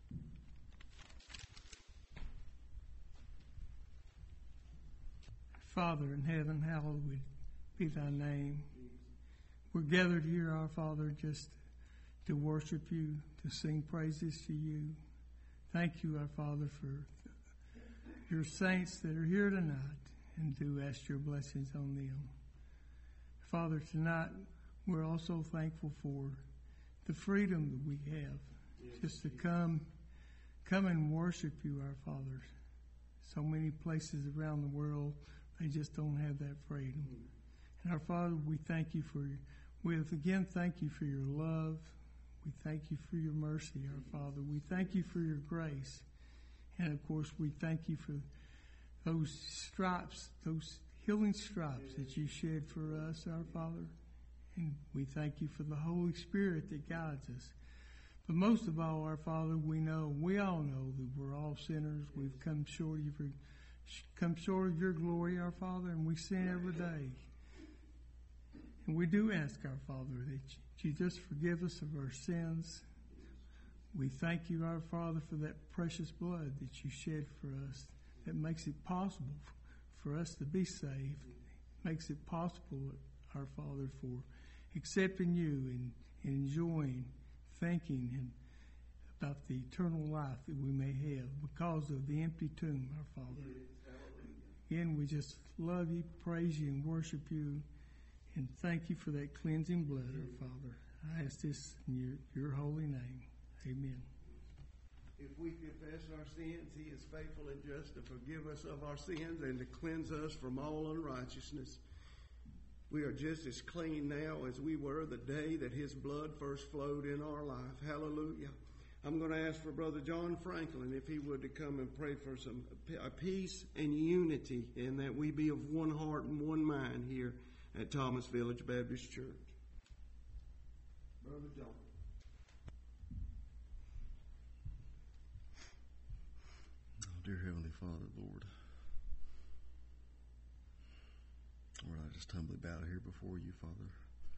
Father in heaven, hallowed be thy name. We're gathered here, our Father, just to worship you, to sing praises to you. Thank you, our Father, for your saints that are here tonight, and do ask your blessings on them. Father, tonight we're also thankful for the freedom that we have, yes, just to come come and worship you, our Father. So many places around the world, they just don't have that freedom. Mm. And our Father, we thank you for, we again thank you for your love. We thank you for your mercy, our Father. We thank you for your grace. And of course, we thank you for those stripes, those healing stripes that you shed for us, our Father. And we thank you for the Holy Spirit that guides us. But most of all, our Father, we know, we all know that we're all sinners. We've come short of your, come short of your glory, our Father, and we sin every day. And we do ask, our Father, that you just forgive us of our sins. We thank you, our Father, for that precious blood that you shed for us, that makes it possible for us to be saved, makes it possible, our Father, for accepting you and, and enjoying, thinking and about the eternal life that we may have because of the empty tomb, our Father. Again, we just love you, praise you, and worship you, and thank you for that cleansing blood, our Father. I ask this in your, your holy name. Amen. If we confess our sins, he is faithful and just to forgive us of our sins and to cleanse us from all unrighteousness. We are just as clean now as we were the day that his blood first flowed in our life. Hallelujah. I'm going to ask for Brother John Franklin if he would to come and pray for some peace and unity, and that we be of one heart and one mind here at Thomas Village Baptist Church. Brother John. Dear Heavenly Father, Lord, Lord, I just humbly bow here before you, Father.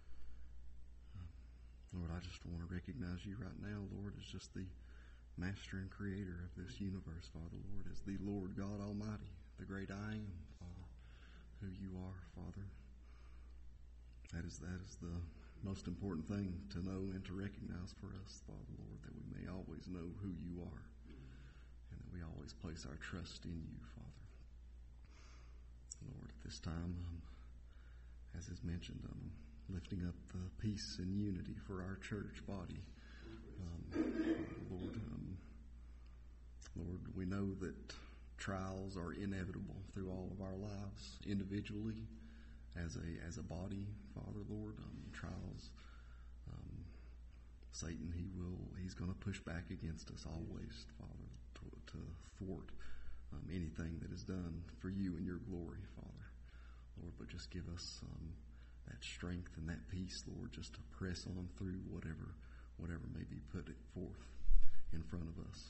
Lord, I just want to recognize you right now, Lord, as just the master and creator of this universe, Father, Lord, as the Lord God Almighty, the great I am, Father, who you are, Father. That is that is the most important thing to know and to recognize for us, Father, Lord, that we may always know who you are and that we always place our trust in you, Father. Lord, at this time, um, as is mentioned, um, lifting up the peace and unity for our church body. Um, Lord, um, Lord, we know that trials are inevitable through all of our lives, individually, as a as a body, Father, Lord. Um, trials, um, Satan, he will he's going to push back against us always, Father, to, to thwart um, anything that is done for you and your glory, Father, Lord. But just give us um, that strength and that peace, Lord, just to press on through whatever whatever may be put forth in front of us,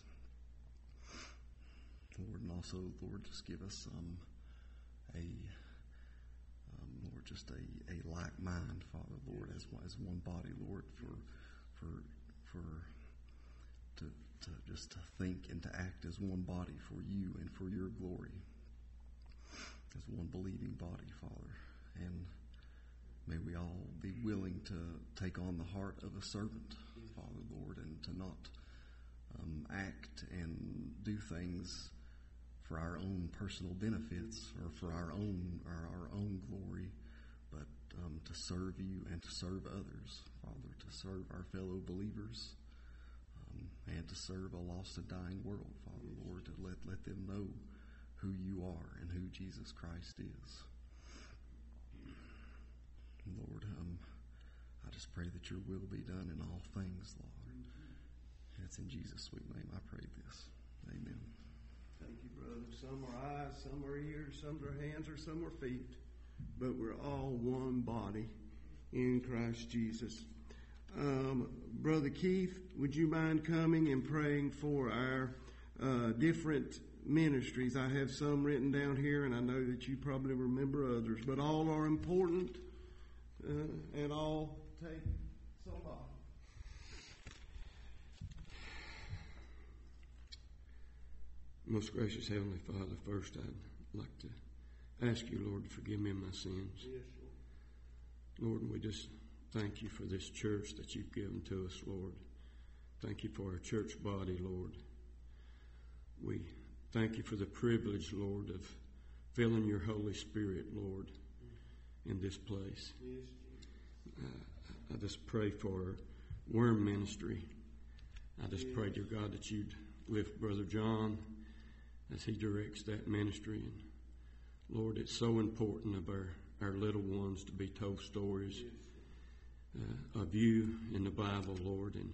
Lord. And also, Lord, just give us um, a um, Lord, just a, a like mind, Father, Lord, as as one body, Lord, for for for to to just to think and to act as one body for you and for your glory, as one believing body, Father. And may we all be willing to take on the heart of a servant, Father, Lord, and to not um, act and do things for our own personal benefits or for our own our, our own glory, but um, to serve you and to serve others, Father, to serve our fellow believers, um, and to serve a lost and dying world, Father, Lord, to let, let them know who you are and who Jesus Christ is. Lord, um, I just pray that your will be done in all things, Lord. And it's in Jesus' sweet name I pray this. Amen. Thank you, brother. Some are eyes, some are ears, some are hands, or some are feet. But we're all one body in Christ Jesus. Um, Brother Keith, would you mind coming and praying for our uh, different ministries? I have some written down here, and I know that you probably remember others, but all are important, uh, and all take somebody. Most gracious Heavenly Father, first I'd like to ask you, Lord, to forgive me my sins. Yes, Lord. Lord, we just thank you for this church that you've given to us, Lord. Thank you for our church body, Lord. We thank you for the privilege, Lord, of filling your Holy Spirit, Lord, in this place. Yes. Uh, I just pray for Worm Ministry. I just yes. pray, dear God, that you'd lift Brother John as he directs that ministry. And Lord, it's so important of our, our little ones to be told stories uh, of you in the Bible, Lord. And,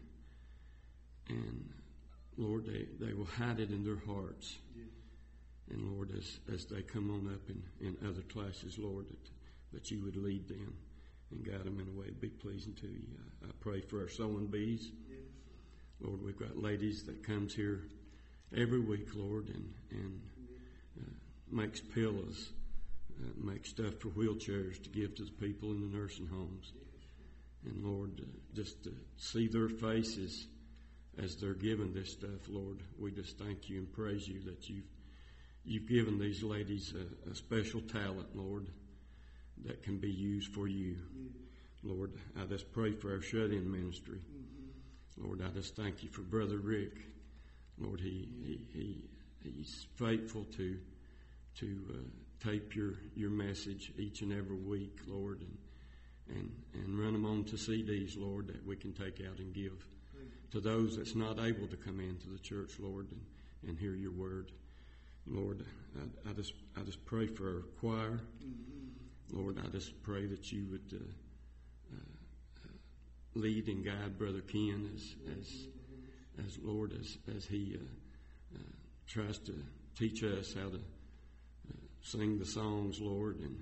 and Lord, they, they will hide it in their hearts. And Lord, as, as they come on up in, in other classes, Lord, that, that you would lead them and guide them in a way to be pleasing to you. I, I pray for our sewing bees. Lord, we've got ladies that comes here every week, Lord, and, and uh, makes pillows, uh, makes stuff for wheelchairs to give to the people in the nursing homes. And Lord, uh, just to see their faces as they're given this stuff, Lord, we just thank you and praise you that you've you've given these ladies a, a special talent, Lord, that can be used for you. Lord, I just pray for our shut-in ministry. Lord, I just thank you for Brother Rick. Lord, he, he, he he's faithful to to uh, tape your, your message each and every week, Lord, and, and and run them on to C Ds, Lord, that we can take out and give to those that's not able to come into the church, Lord, and, and hear your word. Lord, I, I just I just pray for our choir. Lord, I just pray that you would uh, uh, lead and guide Brother Ken as as as Lord as as he uh, uh, tries to teach us how to uh, sing the songs, Lord, and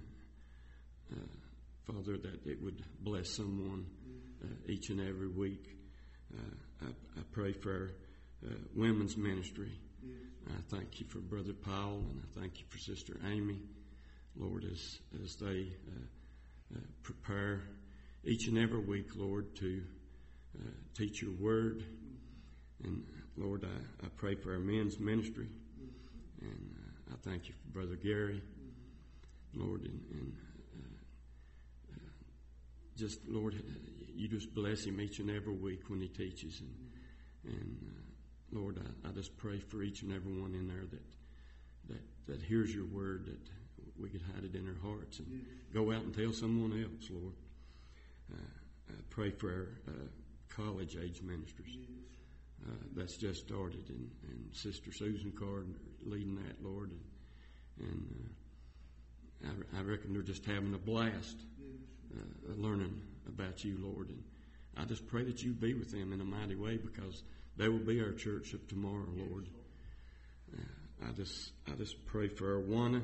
uh, Father, that it would bless someone uh, each and every week. Uh, I, I pray for our uh, women's ministry. I thank you for Brother Powell, and I thank you for Sister Amy, Lord, as as they uh, uh, prepare each and every week, Lord, to uh, teach your word. And Lord, I, I pray for our men's ministry, and uh, I thank you for Brother Gary, Lord, and, and uh, uh, just, Lord, you just bless him each and every week when he teaches. And, and uh, Lord, I, I just pray for each and every one in there that, that, that hears your word, that we could hide it in our hearts and go out and tell someone else, Lord. Uh, I pray for our uh, college-age ministers. Uh, that's just started, and, and Sister Susan Card leading that, Lord. And, and uh, I, I reckon they're just having a blast uh, learning about you, Lord. And I just pray that you be with them in a mighty way, because they will be our church of tomorrow, Lord. Uh, I just I just pray for our Awana,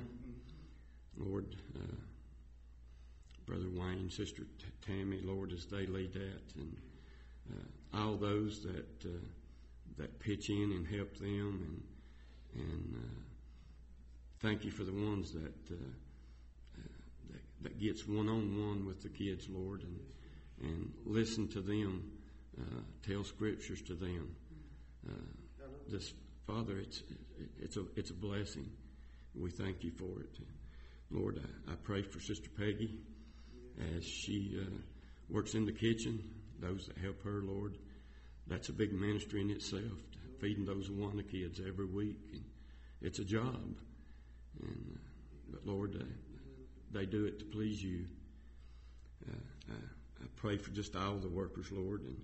Lord, uh, Brother Wayne, Sister T- Tammy, Lord, as they lead that, and uh, all those that uh, that pitch in and help them, and and uh, thank you for the ones that, uh, uh, that that gets one on one with the kids, Lord, and and listen to them, uh, tell scriptures to them. Uh, this Father, it's it's a it's a blessing. We thank you for it, Lord. I, I pray for Sister Peggy as she uh, works in the kitchen. Those that help her, Lord. That's a big ministry in itself, feeding those Awana kids every week. And it's a job. And, uh, but, Lord, uh, they do it to please you. Uh, I, I pray for just all the workers, Lord. And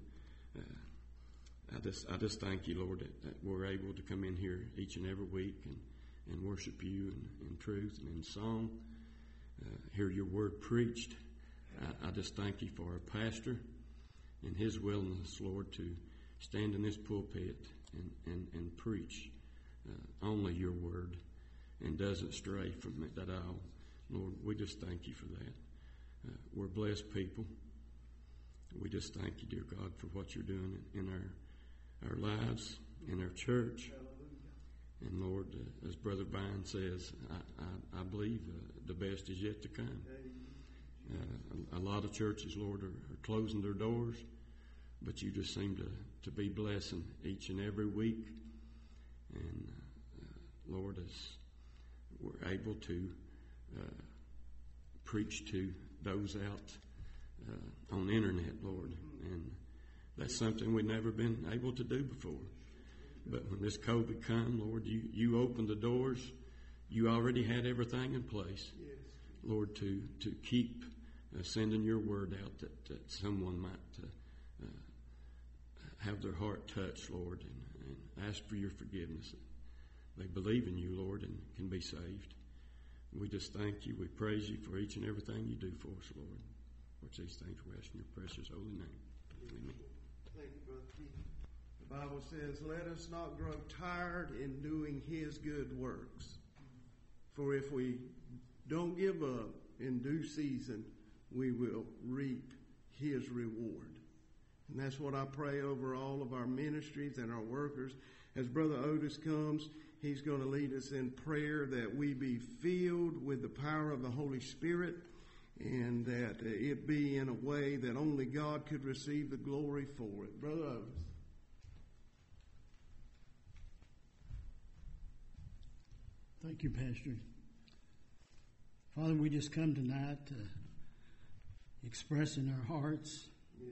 uh, I just I just thank you, Lord, that, that we're able to come in here each and every week and, and worship you in, in truth and in song, uh, hear your word preached. I, I just thank you for our pastor and his willingness, Lord, to stand in this pulpit and, and, and preach uh, only your word and doesn't stray from it at all. Lord, we just thank you for that. Uh, we're blessed people. We just thank you, dear God, for what you're doing in, in our our lives, in our church. And Lord, uh, as Brother Bryan says, I, I, I believe uh, the best is yet to come. Uh, a, a lot of churches, Lord, are, are closing their doors, but you just seem to, to be blessing each and every week. And uh, Lord, as we're able to uh, preach to those out uh, on the internet, Lord, and that's something we've never been able to do before. But when this COVID come, Lord, you, you opened the doors. You already had everything in place, Lord, to, to keep uh, sending your word out that, that someone might uh, uh, have their heart touched, Lord, and, and ask for your forgiveness. They believe in you, Lord, and can be saved. We just thank you. We praise you for each and everything you do for us, Lord. For these things we ask in your precious holy name. Amen. Thank you, Brother Keith. The Bible says, let us not grow tired in doing his good works. For if we don't give up in due season, we will reap his reward. And that's what I pray over all of our ministries and our workers. As Brother Otis comes, he's going to lead us in prayer that we be filled with the power of the Holy Spirit, and that it be in a way that only God could receive the glory for it. Brother Otis. Thank you, Pastor. Father, we just come tonight uh, expressing our hearts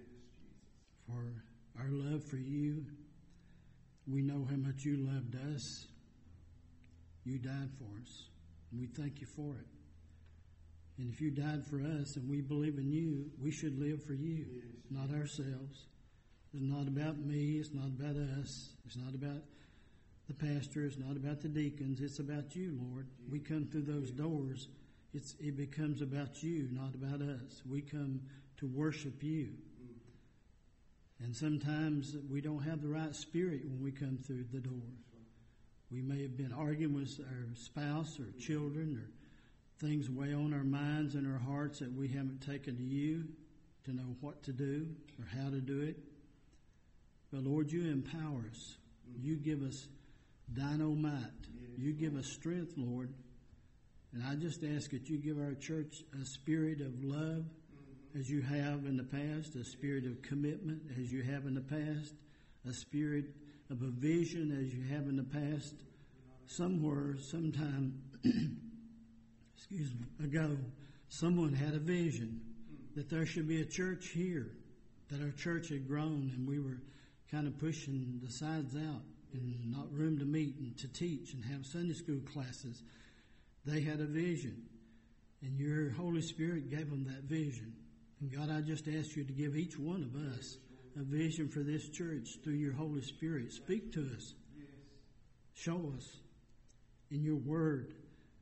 for our love for you. We know how much you loved us. You died for us. And we thank you for it. And if you died for us and we believe in you, we should live for you, not ourselves. It's not about me. It's not about us. It's not about the pastor. It's not about the deacons. It's about you, Lord. We come through those doors. It's, it becomes about you, not about us. We come to worship you. And sometimes we don't have the right spirit when we come through the doors. We may have been arguing with our spouse or children, or things weigh on our minds and our hearts that we haven't taken to you to know what to do or how to do it. But Lord, you empower us. You give us dynamite. You give us strength, Lord. And I just ask that you give our church a spirit of love as you have in the past, a spirit of commitment as you have in the past, a spirit of a vision as you have in the past. Somewhere, sometime, excuse me, ago, someone had a vision, that there should be a church here, that our church had grown and we were kind of pushing the sides out and not room to meet and to teach and have Sunday school classes. They had a vision, and your Holy Spirit gave them that vision. And God, I just ask you to give each one of us a vision for this church through your Holy Spirit. Speak to us. Show us in your word.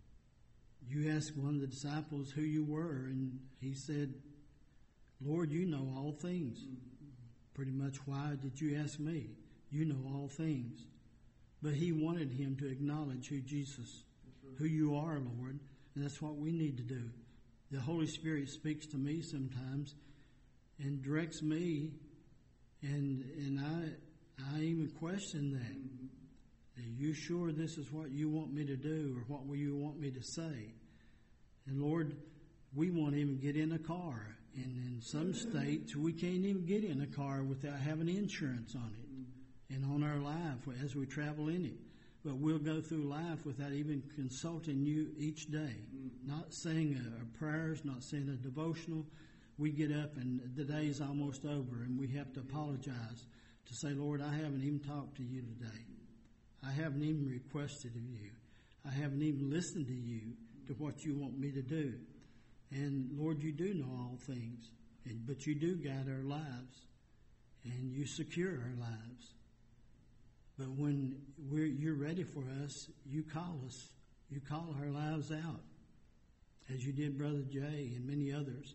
You asked one of the disciples who you were, and he said, Lord, you know all things. Pretty much, why did you ask me? You know all things. But he wanted him to acknowledge who Jesus, who you are, Lord, and that's what we need to do. The Holy Spirit speaks to me sometimes and directs me, and and I I even question that. Are you sure this is what you want me to do, or what will you want me to say? And Lord, we won't even get in a car. And in some states, we can't even get in a car without having insurance on it and on our life as we travel in it. But we'll go through life without even consulting you each day, not saying our prayers, not saying a devotional. We get up and the day's almost over, and we have to apologize to say, Lord, I haven't even talked to you today. I haven't even requested of you. I haven't even listened to you, to what you want me to do. And Lord, you do know all things, and, but you do guide our lives, and you secure our lives. But when we're, you're ready for us, you call us. You call our lives out, as you did Brother Jay and many others.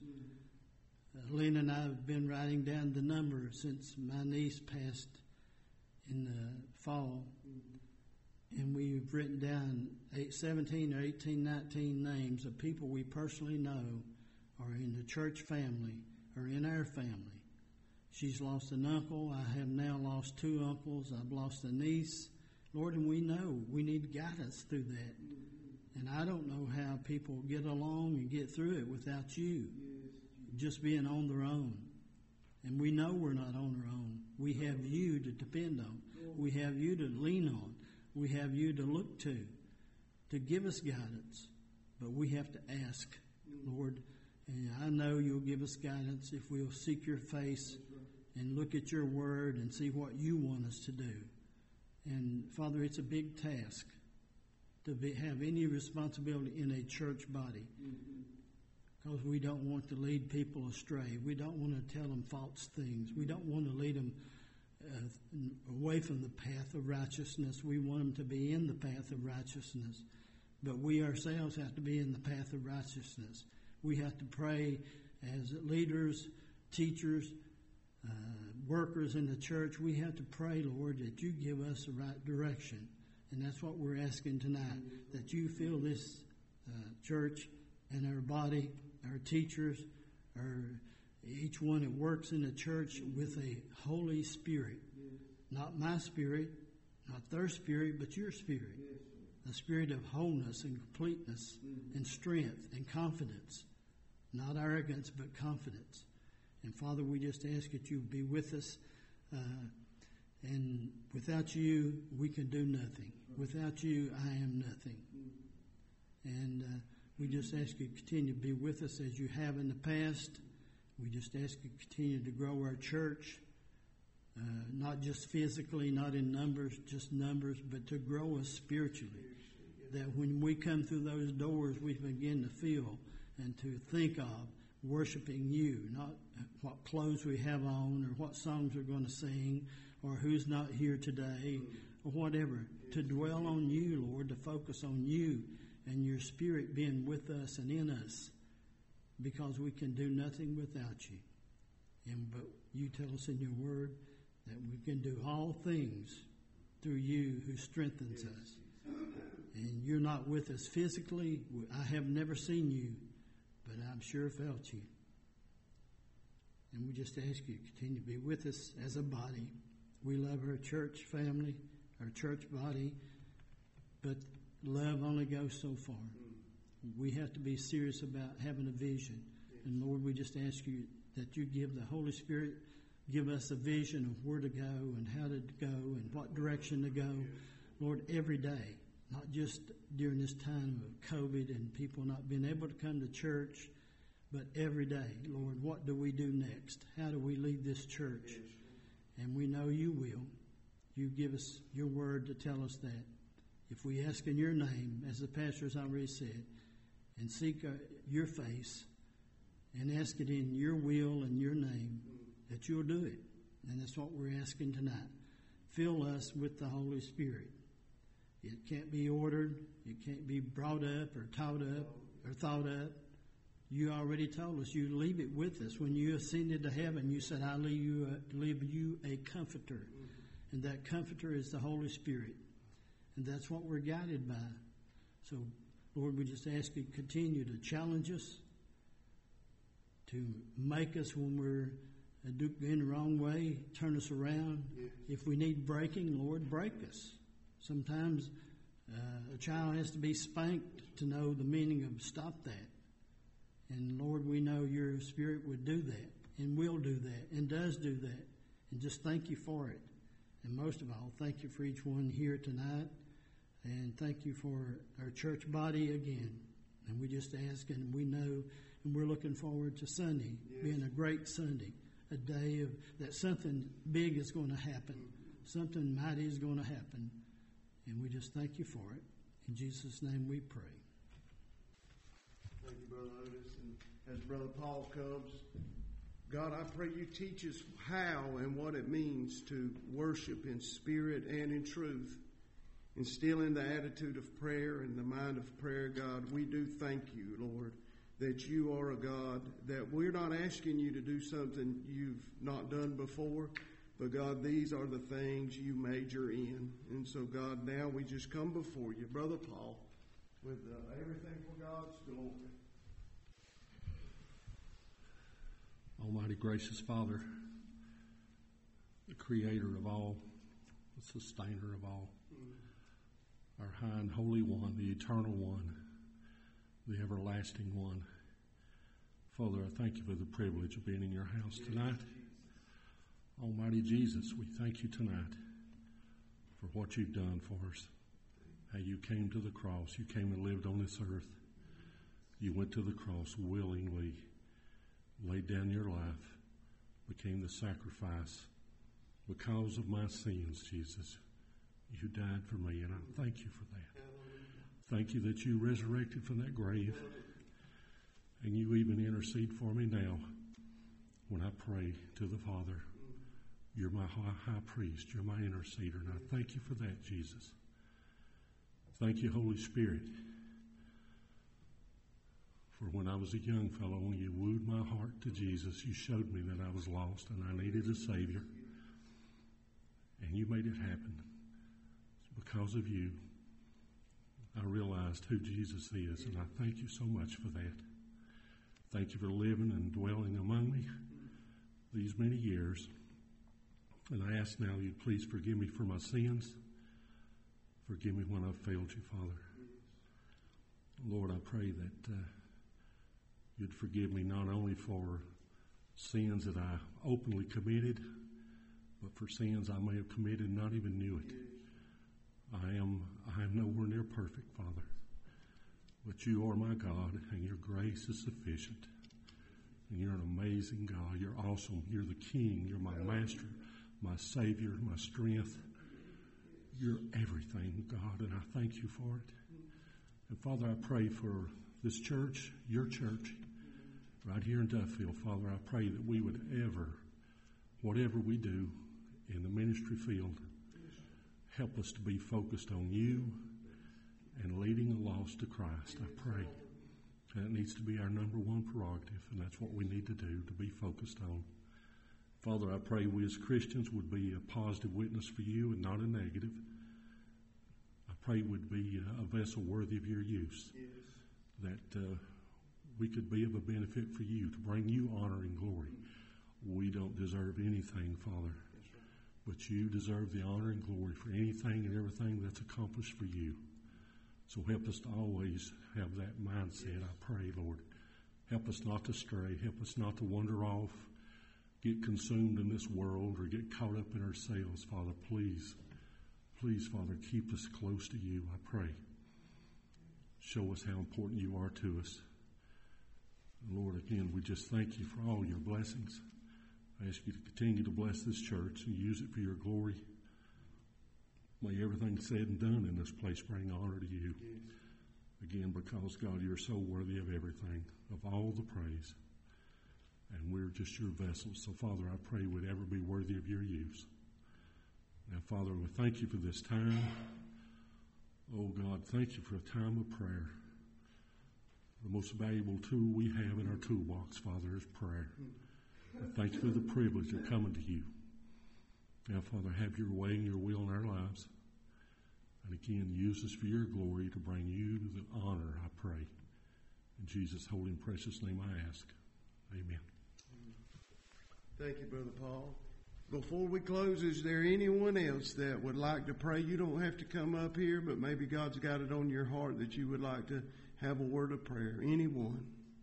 Uh, Lena and I have been writing down the number since my niece passed in the fall. And we've written down eight, seventeen or eighteen, nineteen names of people we personally know or in the church family or in our family. She's lost an uncle. I have now lost two uncles. I've lost a niece. Lord, and we know we need guidance through that. And I don't know how people get along and get through it without you, just being on their own. And we know we're not on our own. We have you to depend on. We have you to lean on. We have you to look to, to give us guidance. But we have to ask, Lord, and I know you'll give us guidance if we'll seek your face and look at your word and see what you want us to do. And Father, it's a big task to be, have any responsibility in a church body, because we don't want to lead people astray. We don't want to tell them false things. We don't want to lead them uh, away from the path of righteousness. We want them to be in the path of righteousness. But we ourselves have to be in the path of righteousness. We have to pray as leaders, teachers, uh, workers in the church. We have to pray, Lord, that you give us the right direction. And that's what we're asking tonight, that you fill this uh, church and our body, our teachers, our each one that works in the church with a Holy Spirit. Not my spirit, not their spirit, but your spirit. A spirit of wholeness and completeness and strength and confidence. Not arrogance, but confidence. And Father, we just ask that you be with us. Uh, and without you, we can do nothing. Without you, I am nothing. And uh, we just ask you to continue to be with us as you have in the past. We just ask you to continue to grow our church, uh, not just physically, not in numbers, just numbers, but to grow us spiritually. That when we come through those doors, we begin to feel and to think of worshiping you, not what clothes we have on or what songs we're going to sing or who's not here today or whatever. To dwell on you, Lord, to focus on you and your Spirit being with us and in us, because we can do nothing without you. And but you tell us in your word that we can do all things through you who strengthens us. And you're not with us physically. I have never seen you, but I'm sure felt you. And we just ask you to continue to be with us as a body. We love our church family, our church body, but love only goes so far. We have to be serious about having a vision. And Lord, we just ask you that you give the Holy Spirit, give us a vision of where to go and how to go and what direction to go. Lord, every day, not just during this time of COVID and people not being able to come to church, but every day, Lord, what do we do next? How do we lead this church? And we know you will. You give us your word to tell us that. If we ask in your name, as the pastor has already said, and seek uh, your face, and ask it in your will and your name, that you'll do it. And that's what we're asking tonight. Fill us with the Holy Spirit. It can't be ordered. It can't be brought up or taught up or thought up. You already told us you leave it with us. When you ascended to heaven, you said, I leave you a, leave you a comforter. And that comforter is the Holy Spirit. And that's what we're guided by. So, Lord, we just ask you to continue to challenge us, to make us when we're in the wrong way, turn us around. Yes. If we need breaking, Lord, break us. Sometimes uh, a child has to be spanked to know the meaning of stop that. And Lord, we know your Spirit would do that and will do that and does do that. And just thank you for it. And most of all, thank you for each one here tonight. And thank you for our church body again. And we just ask, and we know, and we're looking forward to Sunday, yes. being a great Sunday, a day of that something big is going to happen, something mighty is going to happen. And we just thank you for it. In Jesus' name we pray. Thank you, Brother Otis. And as Brother Paul comes, God, I pray you teach us how and what it means to worship in spirit and in truth. Instilling the attitude of prayer and the mind of prayer, God, we do thank you, Lord, that you are a God, that we're not asking you to do something you've not done before, but God, these are the things you major in. And so, God, now we just come before you, Brother Paul, with uh, everything for God's glory. Almighty gracious Father, the creator of all, the sustainer of all, our high and holy one, the eternal one, the everlasting one. Father, I thank you for the privilege of being in your house tonight. Almighty Jesus, we thank you tonight for what you've done for us. How you came to the cross. You came and lived on this earth. You went to the cross willingly, laid down your life, became the sacrifice because of my sins, Jesus. You died for me, and I thank you for that. Thank you that you resurrected from that grave, and you even intercede for me now when I pray to the Father. You're my high priest. You're my interceder, and I thank you for that, Jesus. Thank you, Holy Spirit, for when I was a young fellow, when you wooed my heart to Jesus, you showed me that I was lost and I needed a Savior, and you made it happen. Because of you, I realized who Jesus is, and I thank you so much for that. Thank you for living and dwelling among me these many years. And I ask now you please forgive me for my sins. Forgive me when I've failed you, Father. Lord, I pray that uh, you'd forgive me not only for sins that I openly committed, but for sins I may have committed and not even knew it. I am I am nowhere near perfect, Father. But you are my God, and your grace is sufficient. And you're an amazing God. You're awesome. You're the King. You're my Master, my Savior, my strength. You're everything, God, and I thank you for it. And Father, I pray for this church, your church, right here in Duffield. Father, I pray that we would ever, whatever we do in the ministry field, help us to be focused on you and leading the lost to Christ. I pray that needs to be our number one prerogative, and that's what we need to do, to be focused on. Father, I pray we as Christians would be a positive witness for you and not a negative. I pray we'd be a vessel worthy of your use, yes. that uh, we could be of a benefit for you, to bring you honor and glory. We don't deserve anything, Father, but you deserve the honor and glory for anything and everything that's accomplished for you. So help us to always have that mindset, I pray, Lord. Help us not to stray. Help us not to wander off, get consumed in this world, or get caught up in ourselves, Father. Please, please, Father, keep us close to you, I pray. Show us how important you are to us. Lord, again, we just thank you for all your blessings. I ask you to continue to bless this church and use it for your glory. May everything said and done in this place bring honor to you. Again, because, God, you're so worthy of everything, of all the praise. And we're just your vessels. So, Father, I pray we'd ever be worthy of your use. Now, Father, we thank you for this time. Oh, God, thank you for a time of prayer. The most valuable tool we have in our toolbox, Father, is prayer. I thank you for the privilege of coming to you. Now, Father, have your way and your will in our lives. And again, use us for your glory to bring you the honor, I pray. In Jesus' holy and precious name I ask. Amen. Thank you, Brother Paul. Before we close, is there anyone else that would like to pray? You don't have to come up here, but maybe God's got it on your heart that you would like to have a word of prayer. Anyone?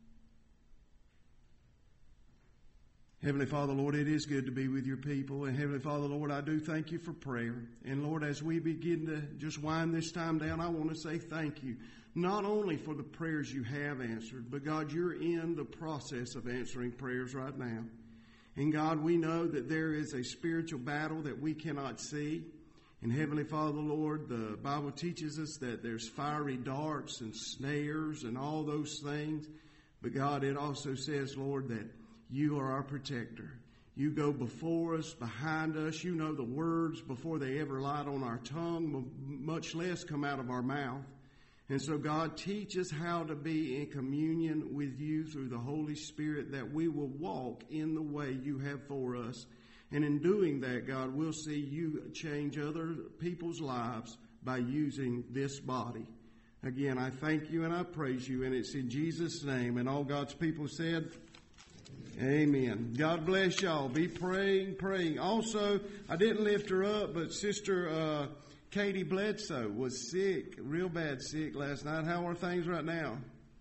Heavenly Father, Lord, it is good to be with your people. And Heavenly Father, Lord, I do thank you for prayer. And Lord, as we begin to just wind this time down, I want to say thank you. Not only for the prayers you have answered, but God, you're in the process of answering prayers right now. And God, we know that there is a spiritual battle that we cannot see. And Heavenly Father, Lord, the Bible teaches us that there's fiery darts and snares and all those things. But God, it also says, Lord, that you are our protector. You go before us, behind us. You know the words before they ever light on our tongue, much less come out of our mouth. And so, God, teach us how to be in communion with you through the Holy Spirit, that we will walk in the way you have for us. And in doing that, God, we'll see you change other people's lives by using this body. Again, I thank you and I praise you, and it's in Jesus' name. And all God's people said, amen. God bless y'all. Be praying, praying. Also, I didn't lift her up, but Sister uh, Katie Bledsoe was sick, real bad sick last night. How are things right now?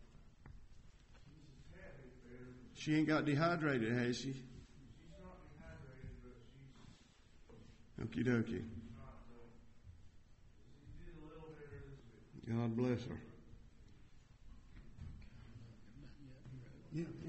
She ain't got dehydrated, has she? Okie dokie. God bless her. Yeah.